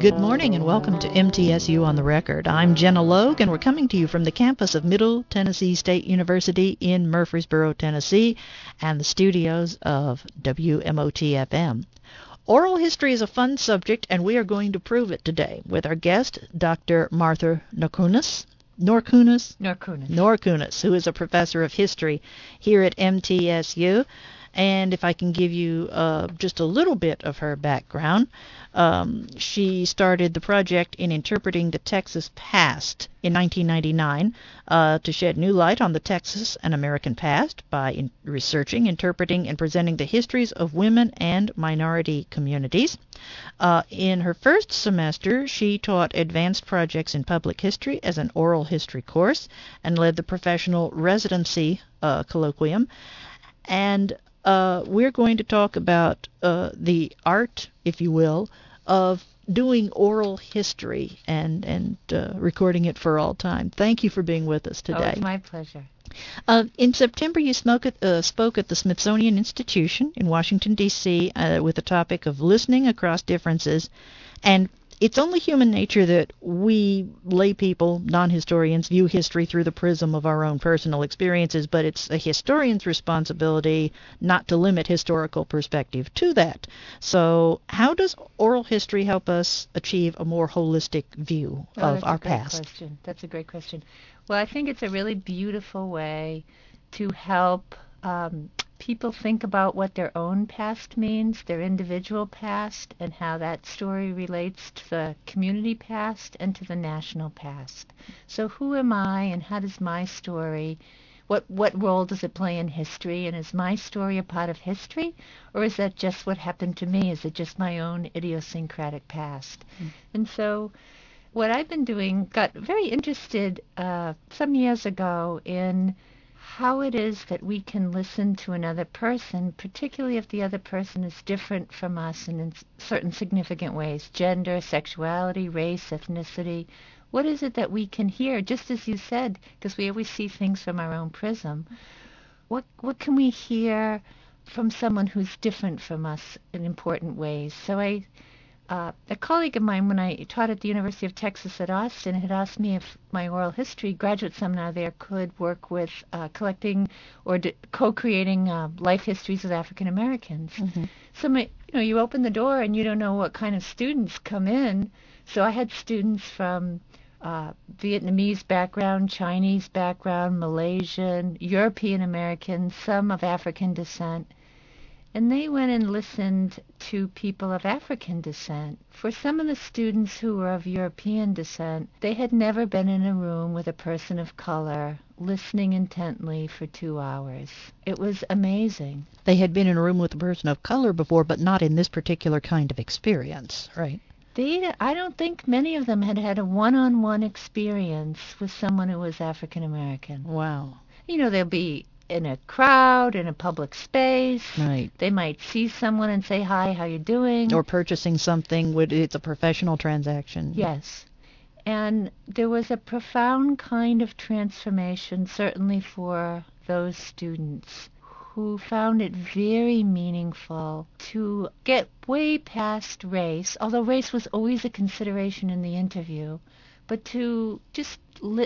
Good morning and welcome to MTSU on the Record. I'm Jenna Logue and we're coming to you from the campus of Middle Tennessee State University in Murfreesboro, Tennessee, and the studios of WMOT-FM. Oral history is a fun subject and we are going to prove it today with our guest, Dr. Martha Norkunas, who is a professor of history here at MTSU. And if I can give you just a little bit of her background, she started the project in interpreting the Texas past in 1999 to shed new light on the Texas and American past by researching, interpreting, and presenting the histories of women and minority communities. In her first semester, she taught advanced projects in public history as an oral history course and led the professional residency colloquium. And we're going to talk about the art, if you will, of doing oral history and recording it for all time. Thank you for being with us today. Oh, it's my pleasure. In September, you spoke at the Smithsonian Institution in Washington, D.C. With the topic of listening across differences. And it's only human nature that we lay people, non-historians, view history through the prism of our own personal experiences, but it's a historian's responsibility not to limit historical perspective to that. So how does oral history help us achieve a more holistic view of our past? That's a great question. Well, I think it's a really beautiful way to help people think about what their own past means, their individual past, and how that story relates to the community past and to the national past. So who am I and how does my story, what role does it play in history? And is my story a part of history? Or is that just what happened to me? Is it just my own idiosyncratic past? And so what I've been doing, got very interested some years ago in how it is that we can listen to another person, particularly if the other person is different from us in certain significant ways, gender, sexuality, race, ethnicity. What is it that we can hear, just as you said, because we always see things from our own prism. What can we hear from someone who's different from us in important ways? So a colleague of mine, when I taught at the University of Texas at Austin, had asked me if my oral history graduate seminar there could work with collecting or co-creating life histories of African Americans. Mm-hmm. So you open the door and you don't know what kind of students come in. So I had students from Vietnamese background, Chinese background, Malaysian, European Americans, some of African descent. And they went and listened to people of African descent. For some of the students who were of European descent, they had never been in a room with a person of color listening intently for 2 hours. It was amazing. They had been in a room with a person of color before, but not in this particular kind of experience, right? I don't think many of them had had a one-on-one experience with someone who was African American. Wow. They'll be in a crowd, in a public space. Right. They might see someone and say, hi, how you doing? Or purchasing something. It's a professional transaction. Yes. And there was a profound kind of transformation, certainly for those students who found it very meaningful to get way past race, although race was always a consideration in the interview, but to just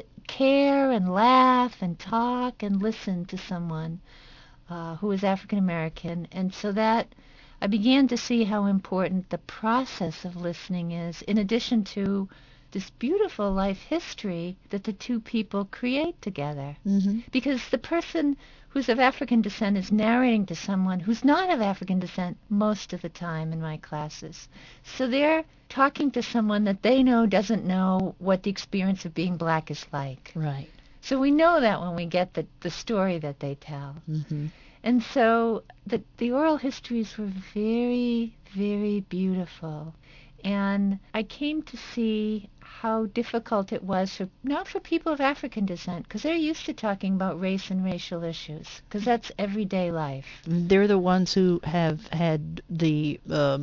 care and laugh and talk and listen to someone who was African American. And so that I began to see how important the process of listening is, in addition to this beautiful life history that the two people create together. Mm-hmm. Because the person who's of African descent is narrating to someone who's not of African descent most of the time in my classes. So they're talking to someone that they know doesn't know what the experience of being black is like. Right. So we know that when we get the story that they tell. Mm-hmm. And so the oral histories were very, very beautiful. And I came to see how difficult it was not for people of African descent, because they're used to talking about race and racial issues, because that's everyday life. They're the ones who have had the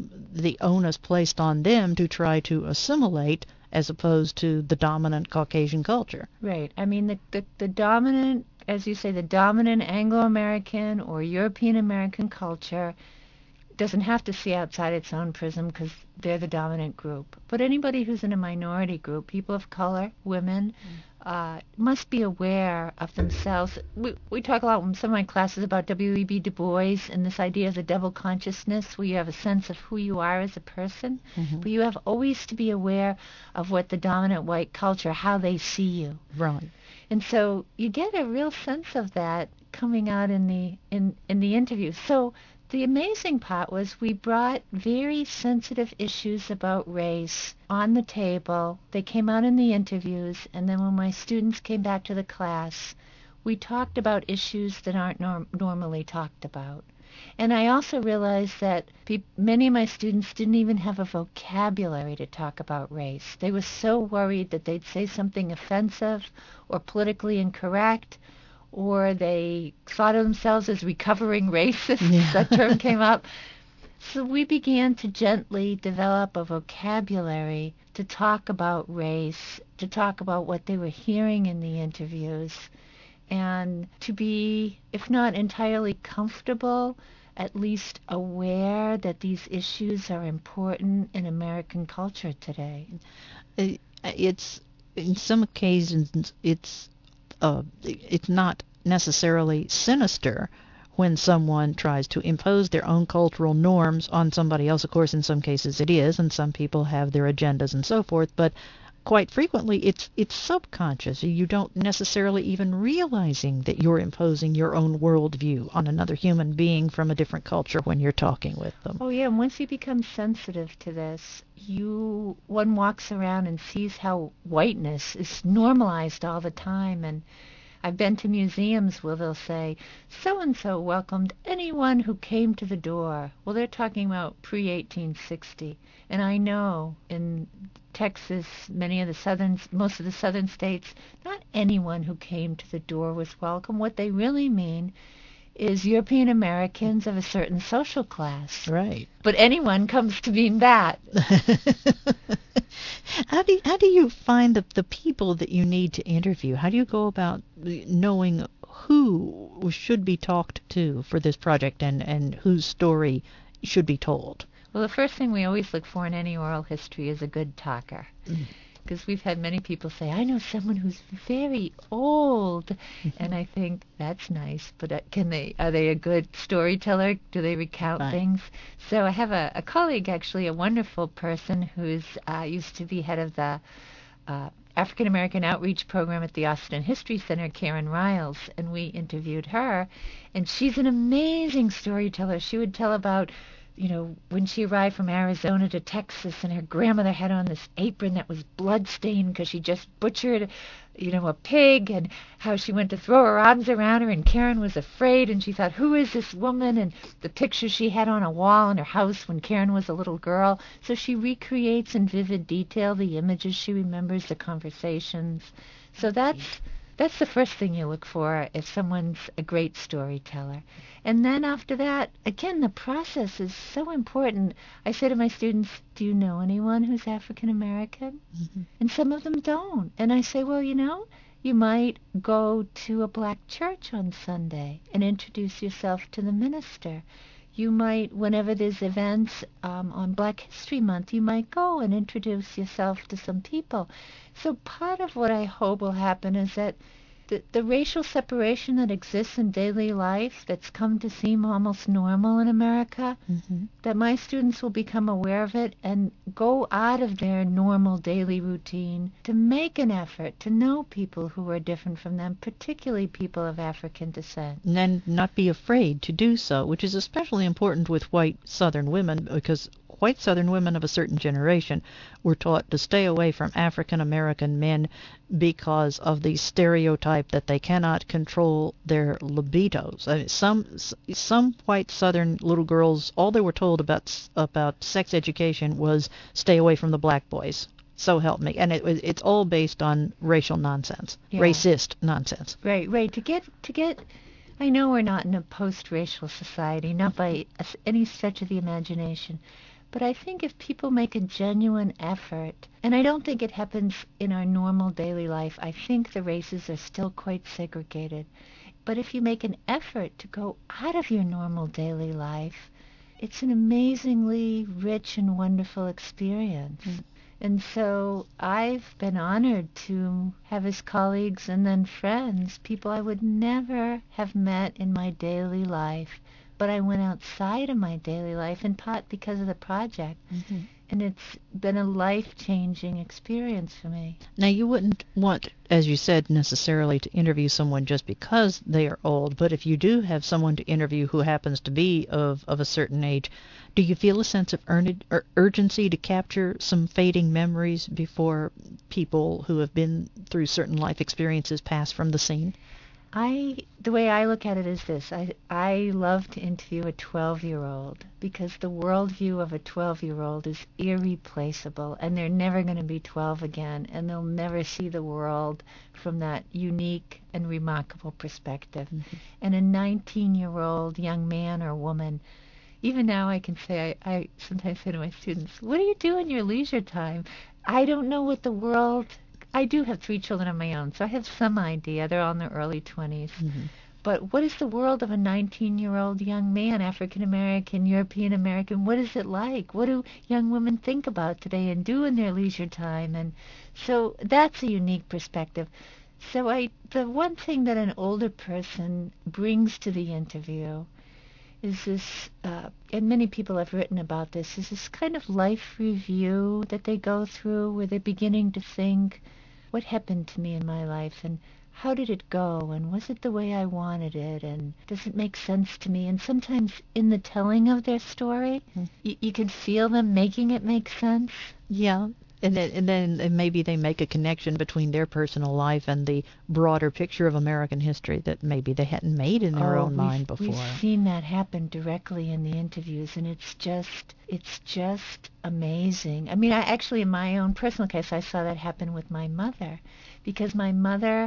onus placed on them to try to assimilate, as opposed to the dominant Caucasian culture. Right. I mean, the dominant, as you say, the dominant Anglo-American or European American culture doesn't have to see outside its own prism because they're the dominant group. But anybody who's in a minority group, people of color, women, must be aware of themselves. We talk a lot in some of my classes about W.E.B. Du Bois and this idea of the double consciousness, where you have a sense of who you are as a person, but you have always to be aware of what the dominant white culture, how they see you. Right. And so you get a real sense of that coming out in the interview. So the amazing part was we brought very sensitive issues about race on the table. They came out in the interviews, and then when my students came back to the class, we talked about issues that aren't normally talked about. And I also realized that many of my students didn't even have a vocabulary to talk about race. They were so worried that they'd say something offensive or politically incorrect, or they thought of themselves as recovering racists. Yeah. That term came up. So we began to gently develop a vocabulary to talk about race, to talk about what they were hearing in the interviews, and to be, if not entirely comfortable, at least aware that these issues are important in American culture today. It's, in some occasions, it's not necessarily sinister when someone tries to impose their own cultural norms on somebody else. Of course, in some cases it is, and some people have their agendas and so forth, but quite frequently it's subconscious. You don't necessarily even realizing that you're imposing your own worldview on another human being from a different culture when you're talking with them. Oh yeah, and once you become sensitive to this, one walks around and sees how whiteness is normalized all the time. And I've been to museums where they'll say, so-and-so welcomed anyone who came to the door. Well, they're talking about pre-1860. And I know in Texas, most of the southern states, not anyone who came to the door was welcome. What they really mean is European Americans of a certain social class. Right. But anyone comes to mean that. How do you find the people that you need to interview? How do you go about knowing who should be talked to for this project and whose story should be told? Well, the first thing we always look for in any oral history is a good talker. Because we've had many people say, I know someone who's very old. And I think, that's nice, but are they a good storyteller? Do they recount things? So I have a colleague, actually, a wonderful person who's used to be head of the African American Outreach Program at the Austin History Center, Karen Riles, and we interviewed her. And she's an amazing storyteller. She would tell about when she arrived from Arizona to Texas, and her grandmother had on this apron that was bloodstained because she just butchered, a pig, and how she went to throw her arms around her, and Karen was afraid, and she thought, who is this woman? And the pictures she had on a wall in her house when Karen was a little girl. So she recreates in vivid detail the images she remembers, the conversations. So that's the first thing you look for if someone's a great storyteller. And then after that, again, the process is so important. I say to my students, do you know anyone who's African American? Mm-hmm. And some of them don't. And I say, well, you might go to a black church on Sunday and introduce yourself to the minister. You might, whenever there's events on Black History Month, you might go and introduce yourself to some people. So part of what I hope will happen is that the racial separation that exists in daily life that's come to seem almost normal in America, that my students will become aware of it and go out of their normal daily routine to make an effort to know people who are different from them, particularly people of African descent. And then not be afraid to do so, which is especially important with white Southern women, because white Southern women of a certain generation were taught to stay away from African American men because of the stereotype that they cannot control their libidos. I mean, some white Southern little girls, all they were told about sex education was stay away from the black boys. So help me. And it's all based on racial nonsense, racist nonsense. Right. To get. I know we're not in a post-racial society, not by any stretch of the imagination. But I think if people make a genuine effort, and I don't think it happens in our normal daily life, I think the races are still quite segregated. But if you make an effort to go out of your normal daily life, it's an amazingly rich and wonderful experience. And so I've been honored to have as colleagues and then friends people I would never have met in my daily life, but I went outside of my daily life in part because of the project. And it's been a life-changing experience for me. Now, you wouldn't want, as you said, necessarily to interview someone just because they are old, but if you do have someone to interview who happens to be of a certain age, do you feel a sense of urgency to capture some fading memories before people who have been through certain life experiences pass from the scene? The way I look at it is this. I love to interview a 12-year-old because the worldview of a 12-year-old is irreplaceable, and they're never going to be 12 again, and they'll never see the world from that unique and remarkable perspective. And a 19-year-old young man or woman, even now I can say, I sometimes say to my students, what do you do in your leisure time? I don't know what the world... I do have 3 children of my own, so I have some idea. They're all in their early 20s. But what is the world of a 19-year-old young man, African-American, European-American? What is it like? What do young women think about today and do in their leisure time? And so that's a unique perspective. So the one thing that an older person brings to the interview is this, and many people have written about this, is this kind of life review that they go through where they're beginning to think, what happened to me in my life, and how did it go, and was it the way I wanted it, and does it make sense to me? And sometimes in the telling of their story, you can feel them making it make sense. Yeah. And then maybe they make a connection between their personal life and the broader picture of American history that maybe they hadn't made in their own mind before. We've seen that happen directly in the interviews, and it's just amazing. I mean, I actually, in my own personal case, I saw that happen with my mother, because my mother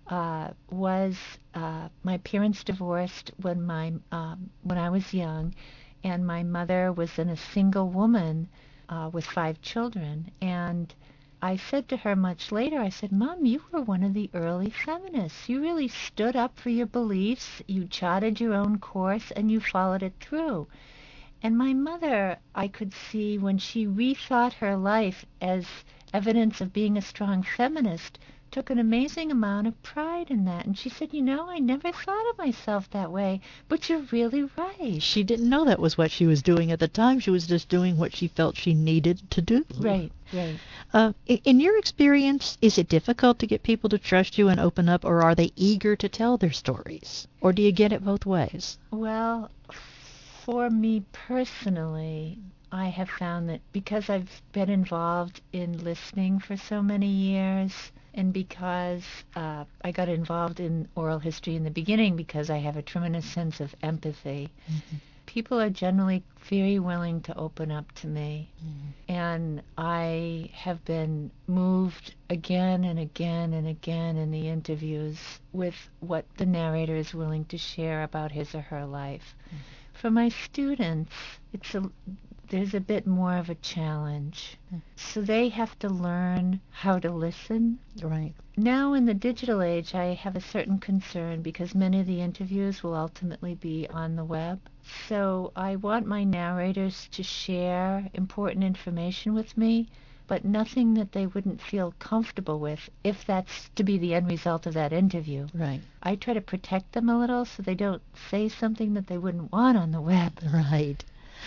my parents divorced when I was young, and my mother was then a single woman with 5 children. And I said to her much later, I said, Mom, you were one of the early feminists. You really stood up for your beliefs, you charted your own course, and you followed it through. And my mother, I could see when she rethought her life as evidence of being a strong feminist, took an amazing amount of pride in that. And she said, I never thought of myself that way, but you're really right. She didn't know that was what she was doing at the time. She was just doing what she felt she needed to do. Right. In your experience, is it difficult to get people to trust you and open up, or are they eager to tell their stories? Or do you get it both ways? Well, for me personally, I have found that because I've been involved in listening for so many years, and because I got involved in oral history in the beginning because I have a tremendous sense of empathy, people are generally very willing to open up to me. And I have been moved again and again and again in the interviews with what the narrator is willing to share about his or her life. For my students, there's a bit more of a challenge. So they have to learn how to listen. Right. Now in the digital age, I have a certain concern because many of the interviews will ultimately be on the web. So I want my narrators to share important information with me, but nothing that they wouldn't feel comfortable with if that's to be the end result of that interview. Right. I try to protect them a little so they don't say something that they wouldn't want on the web. Right.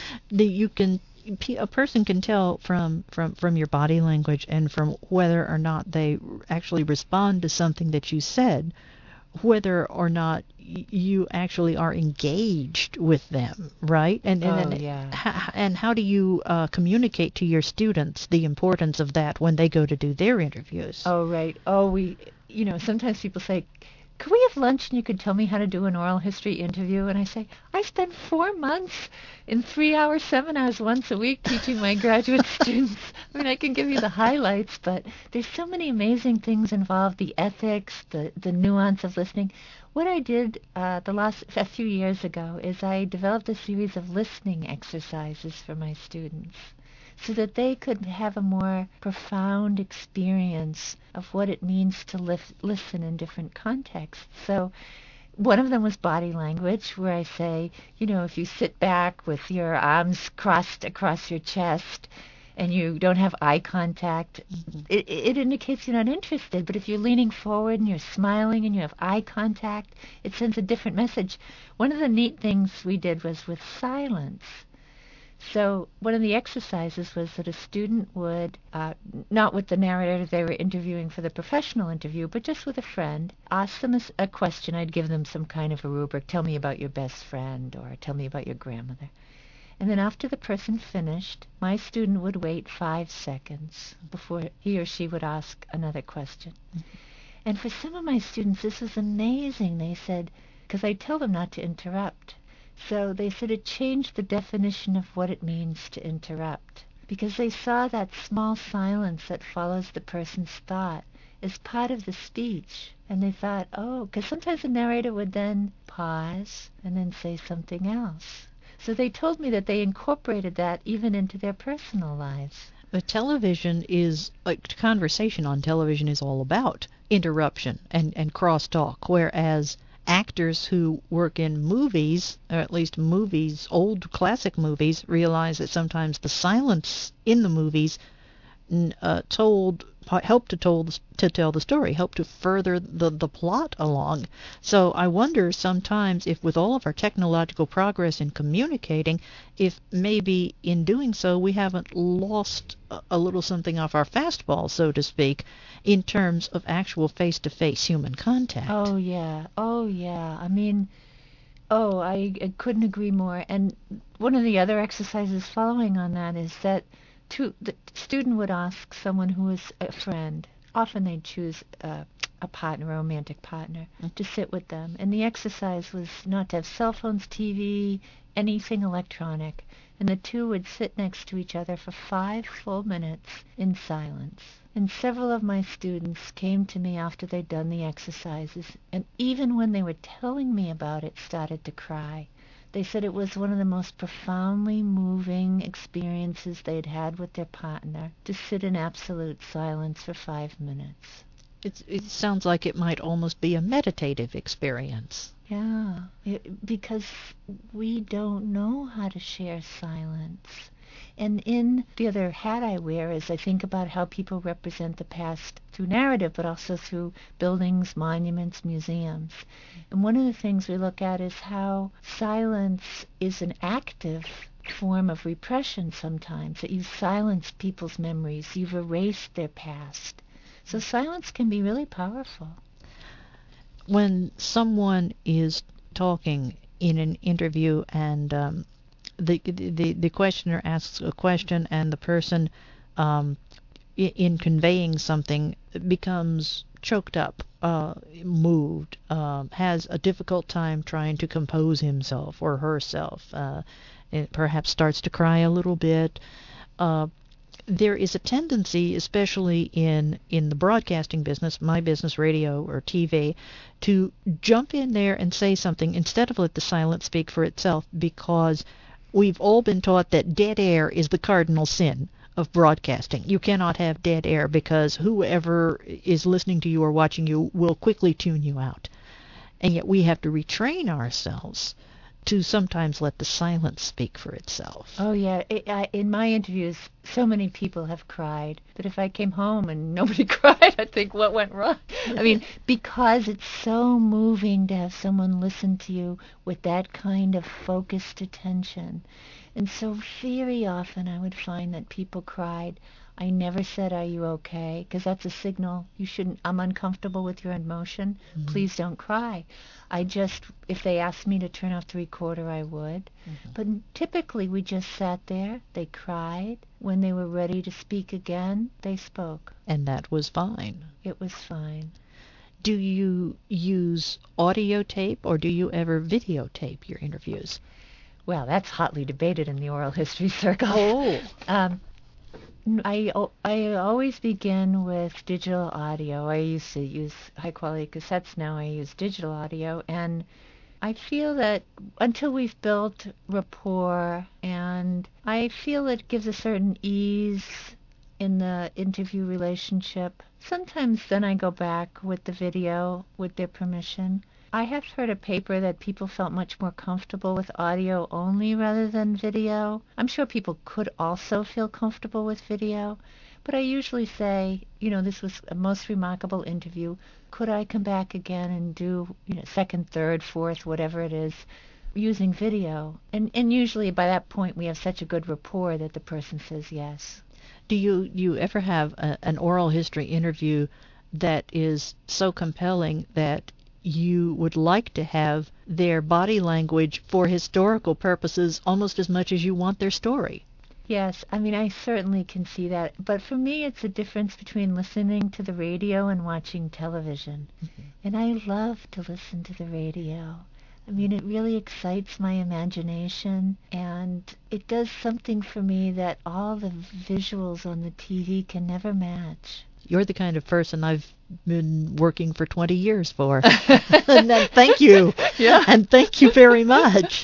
A person can tell from your body language and from whether or not they actually respond to something that you said, whether or not you actually are engaged with them, right? And how do you communicate to your students the importance of that when they go to do their interviews? Oh, right. Sometimes people say, could we have lunch and you could tell me how to do an oral history interview? And I say, I spent 4 months in 3-hour seminars once a week teaching my graduate students. I mean, I can give you the highlights, but there's so many amazing things involved, the ethics, the nuance of listening. What I did a few years ago is I developed a series of listening exercises for my students, so that they could have a more profound experience of what it means to listen in different contexts. So One of them was body language, where I say, if you sit back with your arms crossed across your chest and you don't have eye contact, it indicates you're not interested. But if you're leaning forward and you're smiling and you have eye contact, it sends a different message. One of the neat things we did was with silence. So one of the exercises was that a student would, not with the narrator they were interviewing for the professional interview, but just with a friend, ask them a question. I'd give them some kind of a rubric. Tell me about your best friend, or tell me about your grandmother. And then after the person finished, my student would wait 5 seconds before he or she would ask another question. And for some of my students, this was amazing. They said, because I tell them not to interrupt. So they said it changed the definition of what it means to interrupt, because they saw that small silence that follows the person's thought as part of the speech. And they thought, oh, because sometimes the narrator would then pause and then say something else. So they told me that they incorporated that even into their personal lives. But television is, conversation on television is all about interruption and crosstalk, whereas actors who work in movies, or at least movies, old classic movies, realize that sometimes the silence in the movies help to tell the story, help to further the plot along. So I wonder sometimes if, with all of our technological progress in communicating, if maybe in doing so we haven't lost a little something off our fastball, so to speak, in terms of actual face-to-face human contact. Oh yeah. I mean, I couldn't agree more. And one of the other exercises following on that is that the student would ask someone who was a friend. Often they'd choose a partner, a romantic partner, to sit with them. And the exercise was not to have cell phones, TV, anything electronic. And the two would sit next to each other for 5 full minutes in silence. And several of my students came to me after they'd done the exercises, and even when they were telling me about it, started to cry. They said it was one of the most profoundly moving experiences they'd had with their partner, to sit in absolute silence for 5 minutes. It sounds like it might almost be a meditative experience. Yeah, because we don't know how to share silence. And in the other hat I wear is I think about how people represent the past through narrative, but also through buildings, monuments, museums. And one of the things we look at is how silence is an active form of repression sometimes, that you silence people's memories, you've erased their past. So silence can be really powerful. When someone is talking in an interview and the questioner asks a question, and the person in conveying something becomes choked up, moved, has a difficult time trying to compose himself or herself, perhaps starts to cry a little bit, there is a tendency, especially in the broadcasting business, my business, radio or TV, to jump in there and say something instead of let the silence speak for itself, because we've all been taught that dead air is the cardinal sin of broadcasting. You cannot have dead air, because whoever is listening to you or watching you will quickly tune you out. And yet we have to retrain ourselves to sometimes let the silence speak for itself. Oh, yeah. In my interviews, so many people have cried that if I came home and nobody cried, I'd think, what went wrong? I mean, because it's so moving to have someone listen to you with that kind of focused attention. And so very often I would find that people cried. I never said, "Are you okay?" Because that's a signal. You shouldn't. I'm uncomfortable with your emotion. Mm-hmm. Please don't cry. I just, if they asked me to turn off the recorder, I would. Mm-hmm. But typically we just sat there. They cried. When they were ready to speak again, they spoke. And that was fine. It was fine. Do you use audio tape, or do you ever videotape your interviews? Well, that's hotly debated in the oral history circles. Oh. I always begin with digital audio. I used to use high-quality cassettes. Now I use digital audio. And I feel that until we've built rapport, and I feel it gives a certain ease in the interview relationship. Sometimes then I go back with the video with their permission. I have heard a paper that people felt much more comfortable with audio only rather than video. I'm sure people could also feel comfortable with video, but I usually say, this was a most remarkable interview. Could I come back again and do, second, third, fourth, whatever it is, using video? And usually by that point we have such a good rapport that the person says yes. Do you ever have an oral history interview that is so compelling that you would like to have their body language for historical purposes almost as much as you want their story? Yes, I mean, I certainly can see that. But for me, it's a difference between listening to the radio and watching television. Mm-hmm. And I love to listen to the radio. I mean, it really excites my imagination, and it does something for me that all the visuals on the TV can never match. You're the kind of person I've been working for 20 years for. And thank you. Yeah. And thank you very much.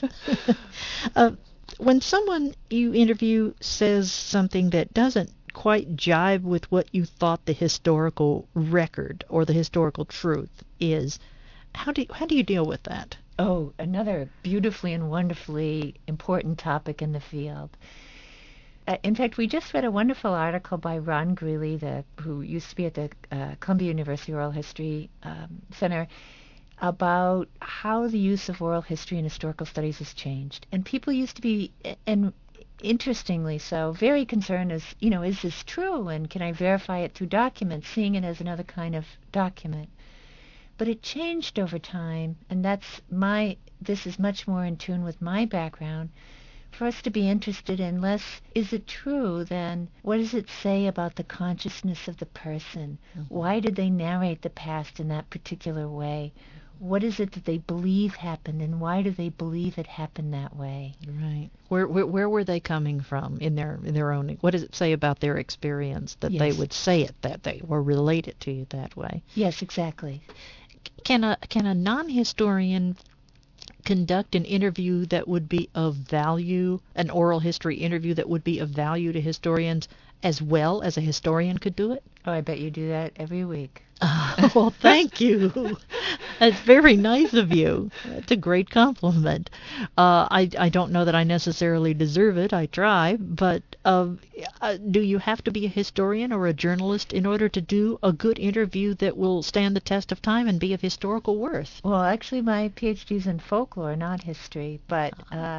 When someone you interview says something that doesn't quite jibe with what you thought the historical record or the historical truth is, how do you deal with that? Oh, another beautifully and wonderfully important topic in the field. In fact, we just read a wonderful article by Ron Greeley, who used to be at the Columbia University Oral History Center, about how the use of oral history in historical studies has changed. And people used to be, and interestingly so, very concerned as, is this true? And can I verify it through documents, seeing it as another kind of document? But it changed over time, and this is much more in tune with my background, for us to be interested in less, is it true, than what does it say about the consciousness of the person? Mm-hmm. Why did they narrate the past in that particular way? What is it that they believe happened, and why do they believe it happened that way? Right. Where were they coming from in their own? What does it say about their experience that they would say it that way or relate it to you that way? Yes, exactly. Can a non-historian conduct an interview that would be of value, an oral history interview that would be of value to historians as well as a historian could do it? Oh, I bet you do that every week. Well, thank you. That's very nice of you. That's a great compliment. I don't know that I necessarily deserve it. I try. But do you have to be a historian or a journalist in order to do a good interview that will stand the test of time and be of historical worth? Well, actually, my PhD's in folklore, not history. But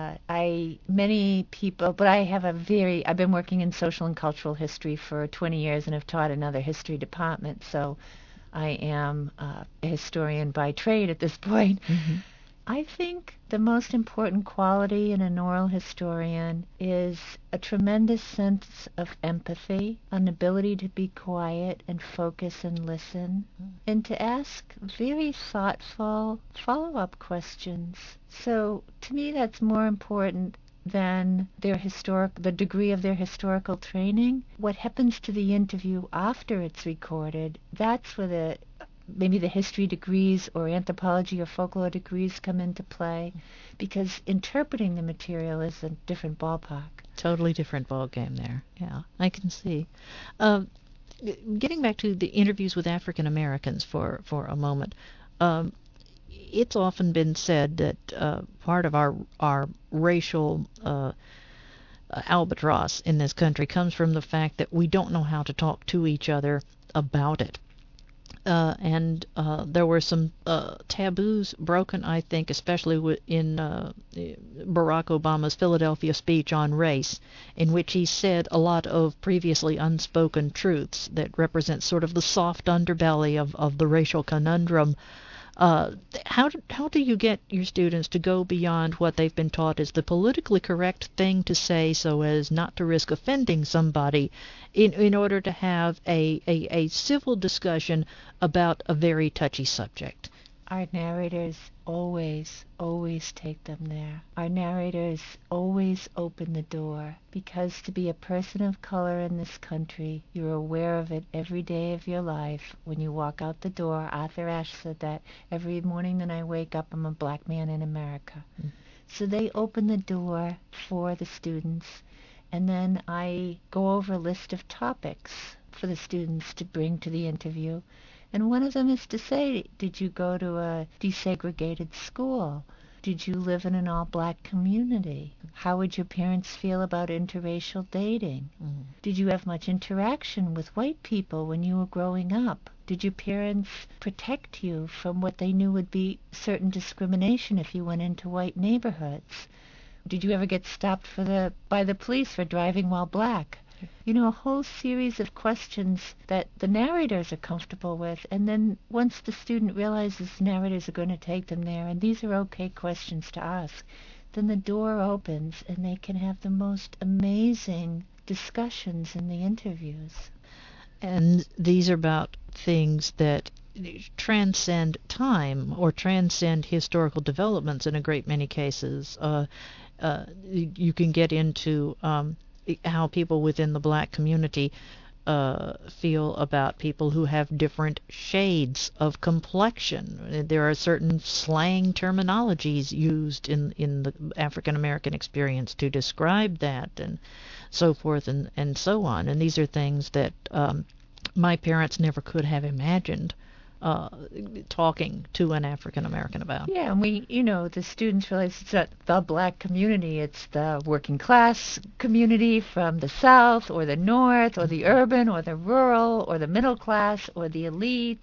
many people. But I've been working in social and cultural history for 20 years and have taught another history department. So I am a historian by trade at this point. Mm-hmm. I think the most important quality in an oral historian is a tremendous sense of empathy, an ability to be quiet and focus and listen, and to ask very thoughtful follow-up questions. So to me, that's more important than the degree of their historical training. What happens to the interview after it's recorded, that's where maybe the history degrees or anthropology or folklore degrees come into play, because interpreting the material is a different ballpark. Totally different ballgame there. Yeah, I can see. Getting back to the interviews with African Americans for a moment, it's often been said that part of our racial albatross in this country comes from the fact that we don't know how to talk to each other about it. And there were some taboos broken, I think, especially in Barack Obama's Philadelphia speech on race, in which he said a lot of previously unspoken truths that represent sort of the soft underbelly of the racial conundrum. How do you get your students to go beyond what they've been taught is the politically correct thing to say so as not to risk offending somebody in order to have a civil discussion about a very touchy subject? Our narrators always take them there. Our narrators always open the door, because to be a person of color in this country, you're aware of it every day of your life. When you walk out the door, Arthur Ashe said that, every morning that I wake up, I'm a black man in America. Mm-hmm. So they open the door for the students, and then I go over a list of topics for the students to bring to the interview. And one of them is to say, did you go to a desegregated school? Did you live in an all-black community? How would your parents feel about interracial dating? Did you have much interaction with white people when you were growing up? Did your parents protect you from what they knew would be certain discrimination if you went into white neighborhoods? Did you ever get stopped by the police for driving while black? You know, a whole series of questions that the narrators are comfortable with, and then once the student realizes the narrators are going to take them there, and these are okay questions to ask, then the door opens and they can have the most amazing discussions in the interviews. And these are about things that transcend time or transcend historical developments in a great many cases. You can get into how people within the black community feel about people who have different shades of complexion. There are certain slang terminologies used in the African American experience to describe that, and so forth and so on. And these are things that my parents never could have imagined talking to an African American about. Yeah, and the students realize it's not the black community, it's the working class community from the South or the North or the urban or the rural or the middle class or the elite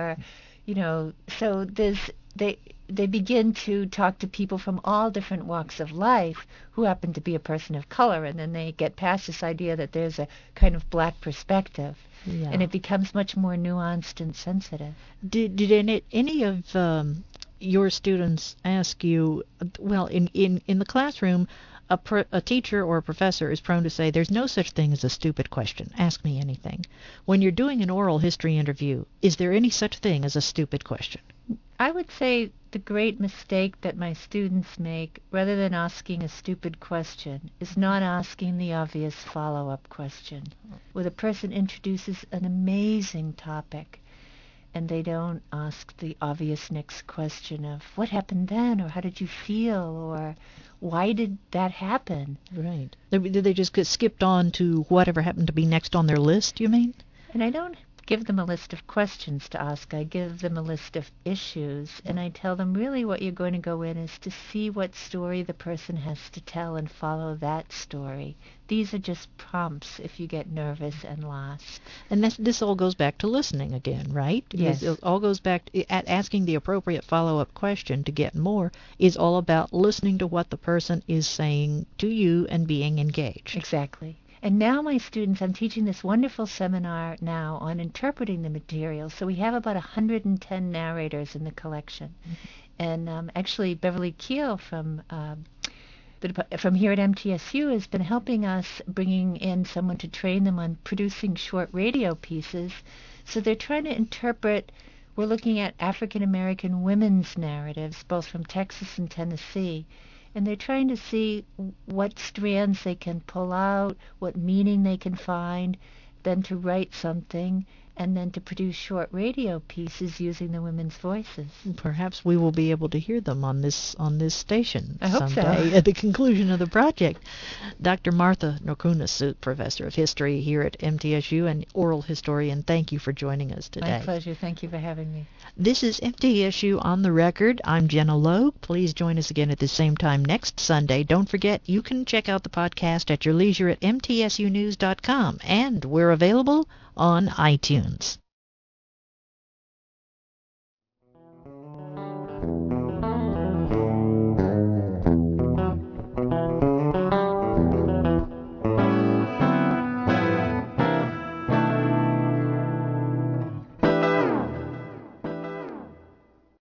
so they begin to talk to people from all different walks of life who happen to be a person of color, and then they get past this idea that there's a kind of black perspective. Yeah. And it becomes much more nuanced and sensitive. Did any of your students ask you, well, in the classroom, a teacher or a professor is prone to say, there's no such thing as a stupid question. Ask me anything. When you're doing an oral history interview, is there any such thing as a stupid question? I would say the great mistake that my students make, rather than asking a stupid question, is not asking the obvious follow-up question, where the person introduces an amazing topic and they don't ask the obvious next question of what happened then, or how did you feel, or why did that happen? Right. Did they just get skipped on to whatever happened to be next on their list, you mean? And I don't give them a list of questions to ask. I give them a list of issues, and I tell them really what you're going to go in is to see what story the person has to tell and follow that story. These are just prompts if you get nervous and lost. And this all goes back to listening again, right? Yes. It all goes back at asking the appropriate follow-up question to get more is all about listening to what the person is saying to you and being engaged. Exactly. And now my students, I'm teaching this wonderful seminar now on interpreting the material. So we have about 110 narrators in the collection. Mm-hmm. And actually Beverly Keel from here at MTSU has been helping us, bringing in someone to train them on producing short radio pieces. So they're trying to interpret, we're looking at African American women's narratives, both from Texas and Tennessee. And they're trying to see what strands they can pull out, what meaning they can find, then to write something, and then to produce short radio pieces using the women's voices. Perhaps we will be able to hear them on this station I hope someday so. at the conclusion of the project. Dr. Martha Nokuna, Professor of History here at MTSU and oral historian, thank you for joining us today. My pleasure. Thank you for having me. This is MTSU On the Record. I'm Jenna Logue. Please join us again at the same time next Sunday. Don't forget, you can check out the podcast at your leisure at mtsunews.com, and we're available on iTunes.